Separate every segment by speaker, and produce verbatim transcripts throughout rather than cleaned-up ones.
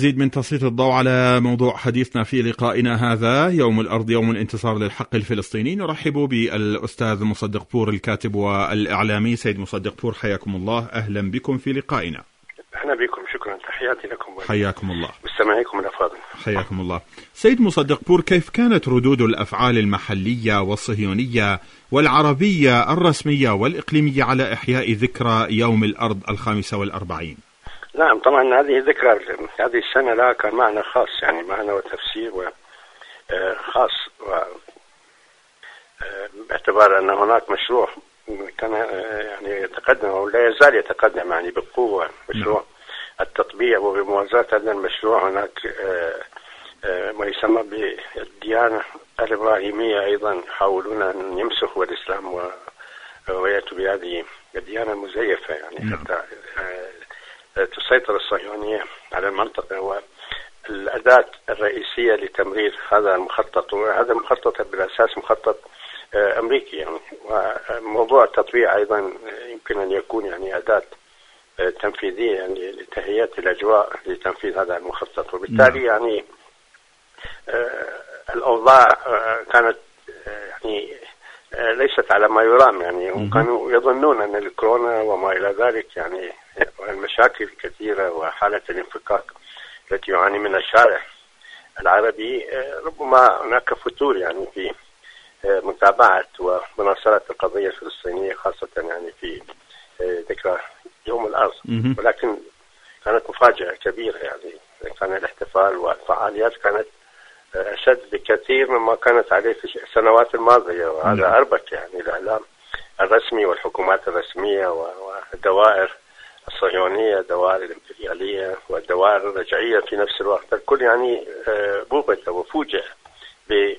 Speaker 1: لمزيد من تسليط الضوء على موضوع حديثنا في لقائنا هذا يوم الأرض يوم الانتصار للحق الفلسطيني، نرحب بالأستاذ مصدق بور الكاتب والإعلامي. سيد مصدق بور، حياكم الله، أهلا بكم في لقائنا.
Speaker 2: أهلا بكم، شكرا، تحياتي لكم.
Speaker 1: حياكم الله.
Speaker 2: مستمعيكم الأفاضل،
Speaker 1: حياكم الله. سيد مصدق بور، كيف كانت ردود الأفعال المحلية والصهيونية والعربية الرسمية والإقليمية على إحياء ذكرى يوم الأرض الخامسة والأربعين؟
Speaker 2: نعم، طبعا هذه ذكرى هذه السنة لا كان معنى خاص، يعني معنى وتفسير خاص، باعتبار أن هناك مشروع كان يعني يتقدم أو لا يزال يتقدم يعني بقوة، مشروع التطبيع. وبموازاة هذا المشروع هناك ما يسمى بالديانة الإبراهيمية، أيضا يحاولون أن يمسخوا الإسلام ويأتوا بهذه الديانة المزيفة، يعني حتى تسيطر الصهيونية على المنطقة. والأداة الرئيسية لتمرير هذا المخطط، وهذا المخطط بالأساس مخطط أمريكي يعني، وموضوع التطبيع أيضا يمكن أن يكون يعني أداة تنفيذية يعني لتهيئة الأجواء لتنفيذ هذا المخطط. وبالتالي يعني الأوضاع كانت يعني ليست على ما يرام، يعني هم كانوا يظنون أن الكورونا وما إلى ذلك يعني المشاكل كثيرة وحالة الانفكاك التي يعاني منها الشارع العربي، ربما هناك فتور يعني في متابعة ومناصرة القضية الفلسطينية، خاصة يعني في ذكرى يوم الأرض. ولكن كانت مفاجأة كبيرة، يعني كان الاحتفال والفعاليات كانت أشد بكثير مما كانت عليه في السنوات الماضية، وهذا أربك يعني الإعلام الرسمي والحكومات الرسمية والدوائر الصهيونية، الدوائر الإمبريالية والدوائر الرجعية في نفس الوقت. الكل يعني بوبت وفوجئ ب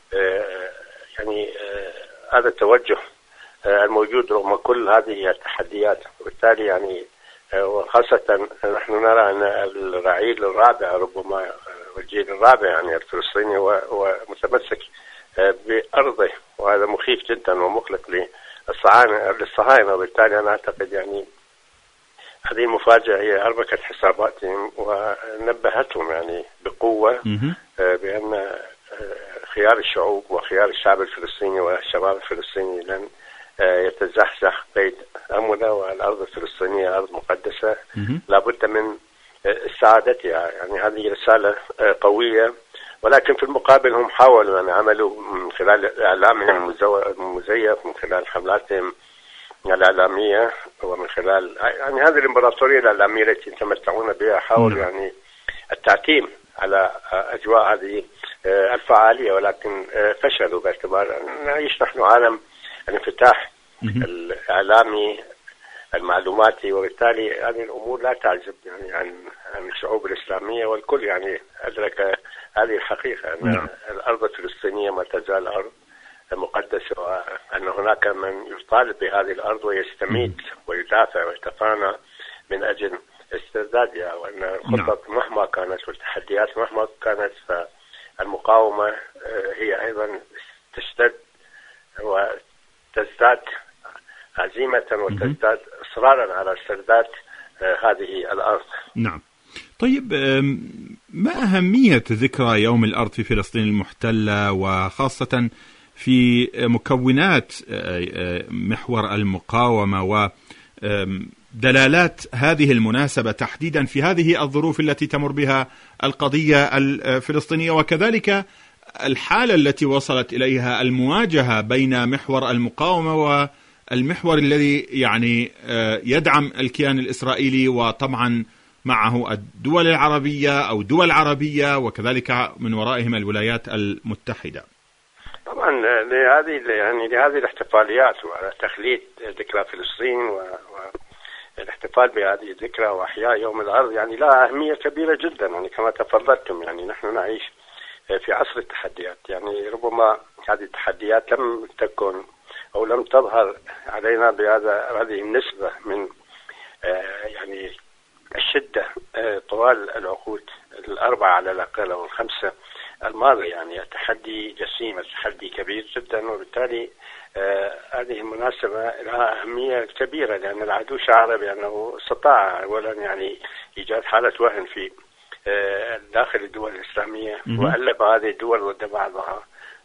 Speaker 2: يعني هذا التوجه الموجود رغم كل هذه التحديات. وبالتالي يعني وخاصة نحن نرى أن الرعيل الرابع ربما والجيل الرابع يعني الفلسطيني ومتمسك بأرضه، وهذا مخيف جدا ومقلق للصهاينة. وبالتالي أنا أعتقد يعني هذه المفاجأة هي أربكت حساباتهم ونبهتهم يعني بقوة بأن خيار الشعوب وخيار الشعب الفلسطيني والشباب الفلسطيني لن يتزحزح قيد أمنة، والأرض الفلسطينية أرض مقدسة لابد من سعادتها. يعني هذه رسالة قوية، ولكن في المقابل هم حاولوا أن يعملوا من خلال إعلامهم المزيف، من خلال حملاتهم الإعلامية، ومن خلال يعني هذه الإمبراطورية الإعلامية التي يتمتعون بها، حاولوا يعني التعتيم على أجواء هذه الفعالية، ولكن فشلوا باعتبار أن نعيش نحن عالم الانفتاح الإعلامي المعلوماتي. وبالتالي هذه الأمور لا تعجب يعني عن عن الشعوب الإسلامية، والكل يعني أدرك هذه الحقيقة أن الأرض الفلسطينية ما تزال أرض مقدسة، وأن هناك من يطالب بهذه الأرض ويستميت ويدافع ويتفانى من أجل استردادها، وأن الخطط مهما كانت والتحديات مهما كانت فالمقاومة هي أيضا تشتد وتزداد عزيمة وتزداد إصرارا على استرداد هذه الأرض.
Speaker 1: نعم. طيب، ما أهمية ذكرى يوم الأرض في فلسطين المحتلة، وخاصة في مكونات محور المقاومة ودلالات هذه المناسبة تحديدا في هذه الظروف التي تمر بها القضية الفلسطينية، وكذلك الحالة التي وصلت إليها المواجهة بين محور المقاومة والمحور الذي يعني يدعم الكيان الإسرائيلي، وطبعا معه الدول العربية أو دول عربية، وكذلك من ورائهم الولايات المتحدة؟
Speaker 2: طبعا لهذه يعني لهذه الاحتفاليات وتخليد ذكرى فلسطين والاحتفال بهذه الذكرى وإحياء يوم الأرض يعني لها أهمية كبيرة جدا. يعني كما تفضلتم يعني نحن نعيش في عصر التحديات، يعني ربما هذه التحديات لم تكن أو لم تظهر علينا بهذا هذه النسبة من يعني الشدة طوال العقود الأربعة على الأقل أو الخمسة الماضية. يعني التحدي جسيم، التحدي كبير جدا، وبالتالي هذه المناسبة لها أهمية كبيرة، لأن العدو شعر بأنه استطاع أولا يعني إيجاد حالة وهن في داخل الدول الإسلامية وألب هذه الدول ضد بعضها،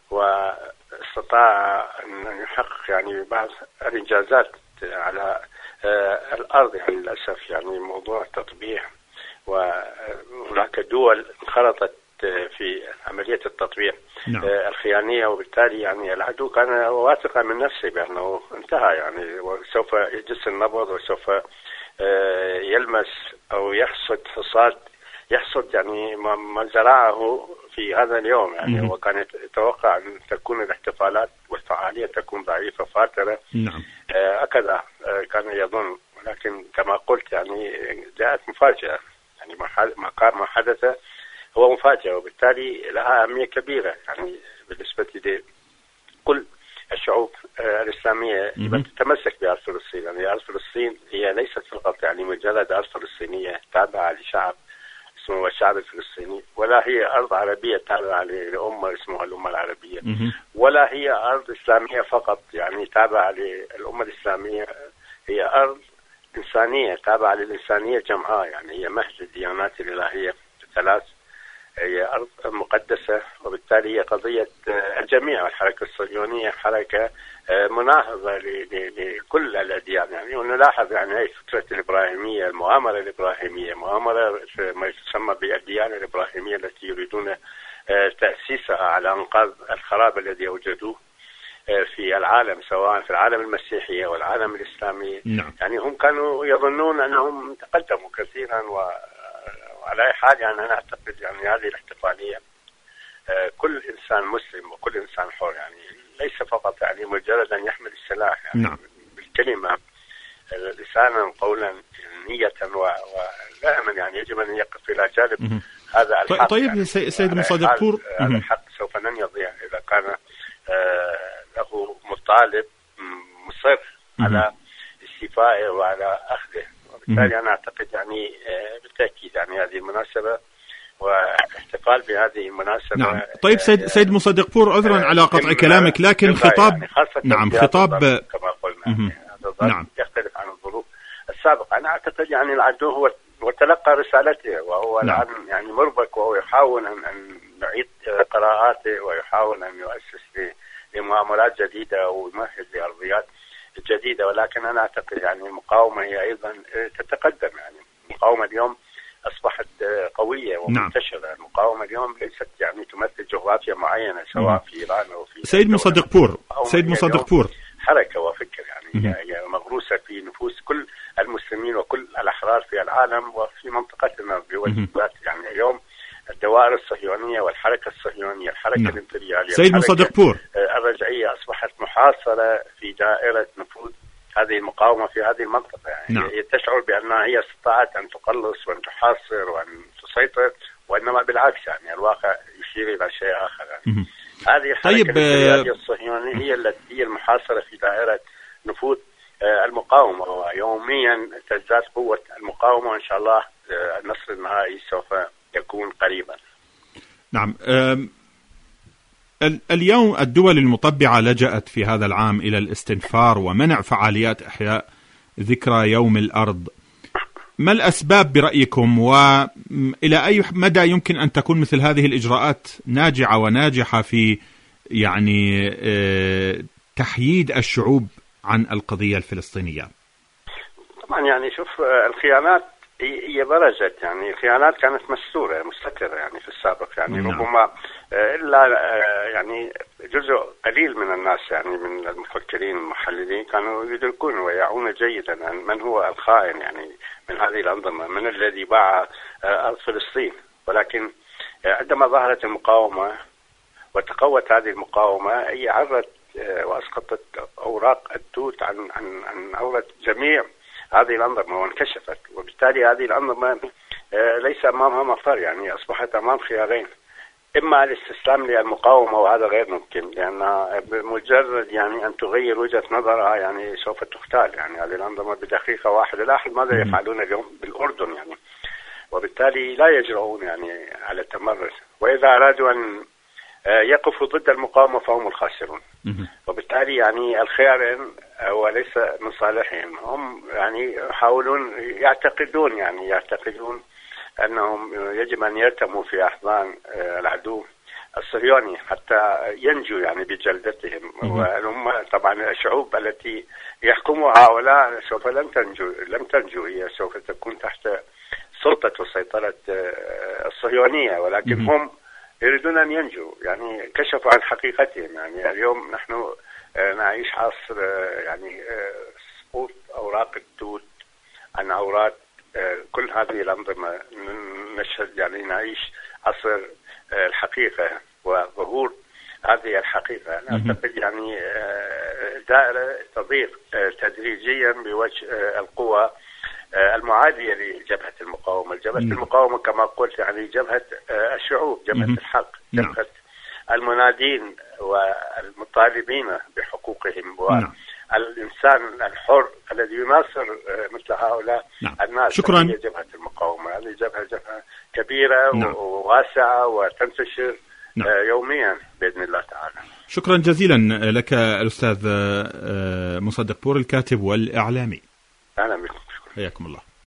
Speaker 2: واستطاع أن يحقق يعني بعض الإنجازات على الأرض. يعني للأسف يعني موضوع التطبيع، وهناك دول انخرطت في عملية التطبيع نعم. الخيانية، وبالتالي يعني العدو كان واثقا من نفسه بأنه انتهى يعني، وسوف يجس النبض وسوف يلمس أو يحصد حصاد يحصد يعني ما زرعه في هذا اليوم يعني.
Speaker 1: مم.
Speaker 2: وكان يتوقع أن تكون الاحتفالات والفعالية تكون ضعيفة فاترة
Speaker 1: نعم.
Speaker 2: هكذا كان يظن، ولكن كما قلت يعني جاءت مفاجأة يعني. ما حدث هو مفاجأة، وبالتالي لها أهمية كبيرة يعني بالنسبة لكل الشعوب الإسلامية التي تتمسك بأرض فلسطين. يعني أرض فلسطين هي ليست فقط يعني مجرد أرض فلسطينية تابعة لشعب اسمه الشعب الفلسطيني، ولا هي أرض عربية تابعة لأمة اسمها الأمة العربية، ولا هي أرض إسلامية فقط يعني تابعة للأمة الإسلامية. هي أرض إنسانية تابعة للإنسانية جمعاء، يعني هي مهد الديانات الإلهية الثلاث، هي أرض مقدسة، وبالتالي هي قضية الجميع. الحركة الصهيونية حركة مناهضة لكل الأديان يعني، ونلاحظ يعني هي فكرة الإبراهيمية، المؤامرة الإبراهيمية، مؤامرة ما يسمى بالديانة الإبراهيمية التي يريدون تأسيسها على أنقاض الخراب الذي وجدوه في العالم، سواء في العالم المسيحي أو العالم الإسلامي
Speaker 1: نعم.
Speaker 2: يعني هم كانوا يظنون أنهم تقدموا كثيرا. و وعلى أي حال يعني أنا أعتقد يعني هذه الاحتفالية كل إنسان مسلم وكل إنسان حر يعني، ليس فقط يعني مجرد أن يحمل السلاح يعني
Speaker 1: نعم.
Speaker 2: بالكلمة لسانا قولا نية، ودائما يعني يجب أن يقف إلى جانب هذا الحق.
Speaker 1: طيب
Speaker 2: يعني
Speaker 1: سيد مصدق بور،
Speaker 2: هذا الحق سوف لن يضيع إذا كان له مطالب مصر على استيفائه وعلى أخذه. وبالتالي أنا أعتقد يعني بالتأكيد يعني هذه المناسبة واحتفال بهذه المناسبة.
Speaker 1: نعم. طيب سيد سيد مصدق بور، عذرا على قطع كلامك، لكن خطاب يعني نعم خطاب
Speaker 2: كما قلنا يعني هذا نعم. يختلف عن الظروف السابقة. أنا أعتقد يعني العدو هو وتلقى رسالته، وهو نعم. الآن يعني مربك، وهو يحاول أن أن يعيد قراءاته، ويحاول أن يؤسس لمؤامرات جديدة ويمهد لأرضيات جديدة. ولكن أنا أعتقد يعني المقاومة هي أيضا تتقدم يعني. المقاومة اليوم أصبحت قوية ومنتشرة. نعم. المقاومة اليوم ليست يعني تمثل جغرافيا معينة سواء في إيران أو في
Speaker 1: سيد مصدق بور سيد مصدق بور
Speaker 2: حركة وفكر يعني هي مغروسة في نفوس كل المسلمين وكل الأحرار في العالم وفي منطقتنا بوجبات يعني. اليوم الدوائر الصهيونية والحركة الصهيونية، الحركة نعم. الإمبريالية،
Speaker 1: سيد مصدق بور
Speaker 2: الرجعية أصبحت محاصرة في دائرة نفوذ هذه المقاومة في هذه المنطقة يعني. نعم. هي تشعر بأنها هي استطاعت أن تقلص وأن تحاصر وأن تسيطر، وإنما بالعكس يعني الواقع يشير إلى شيء آخر يعني. هذه الحركة طيب الإمبريالية الصهيونية هي التي هي المحاصرة في دائرة نفوذ المقاومة، ويوميا تزداد قوة المقاومة، وإن شاء الله النصر النهائي سوف يكون قريبا.
Speaker 1: نعم. اليوم الدول المطبعة لجأت في هذا العام إلى الاستنفار ومنع فعاليات إحياء ذكرى يوم الأرض. ما الأسباب برأيكم، وإلى أي مدى يمكن أن تكون مثل هذه الإجراءات ناجعة وناجحة في يعني تحييد الشعوب عن القضية الفلسطينية؟
Speaker 2: طبعا يعني شوف الخيانات هي برزت يعني. الخيانات كانت مستورة مستترة يعني في السابق يعني. نعم. ربما إلا يعني جزء قليل من الناس يعني من المفكرين المحللين كانوا يدركون ويعون جيدا من هو الخائن يعني من هذه الأنظمة، من الذي باع أرض فلسطين. ولكن عندما ظهرت المقاومة وتقوت هذه المقاومة، هي عرت وأسقطت أوراق التوت عن عن عن أوراق جميع هذه الأنظمة وانكشفت. وبالتالي هذه الأنظمة ليس أمامها مفر يعني. أصبحت أمام خيارين: إما الاستسلام للمقاومة، وهذا غير ممكن، لأنها بمجرد يعني أن تغير وجهة نظرها يعني سوف تختال يعني. هذه الأنظمة بدقيقة واحدة لاحظ ماذا يفعلون اليوم بالأردن يعني. وبالتالي لا يجرؤون يعني على التمرد، وإذا أرادوا أن يقفوا ضد المقاومة فهم الخاسرون. وبالتالي يعني الخيارين هو ليس من صالحهم. هم يعني يحاولون يعتقدون يعني يعتقدون أنهم يجب أن يرتموا في أحضان العدو الصهيوني حتى ينجوا يعني بجلدتهم. وهم طبعا الشعوب التي يحكمها هؤلاء سوف لن تنجو لم تنجو هي سوف تكون تحت سلطة وسيطرة الصهيونية، ولكن هم يريدون أن ينجوا، يعني كشفوا عن حقيقتهم. يعني اليوم نحن نعيش عصر يعني سقوط أوراق التوت عن أوراق كل هذه الأنظمة. نشهد يعني نعيش عصر الحقيقة وظهور هذه الحقيقة. أنا أعتقد يعني دائرة تضيق تدريجيا بوجه القوى المعادية لجبهة المقاومة. جبهة المقاومة كما قلت يعني جبهة الشعوب، جبهة الحق، جبهة المنادين والمطالبين بحقوقهم والإنسان الحر الذي يناصر مثل هؤلاء الناس.
Speaker 1: شكرا.
Speaker 2: هي جبهة المقاومة، هذه جبهة جبهة كبيرة نعم. وواسعة وتنتشر نعم. يوميا بإذن الله تعالى.
Speaker 1: شكرا جزيلا لك الأستاذ مصدق بور، الكاتب والإعلامي.
Speaker 2: أهلا بكم.
Speaker 1: حياكم الله.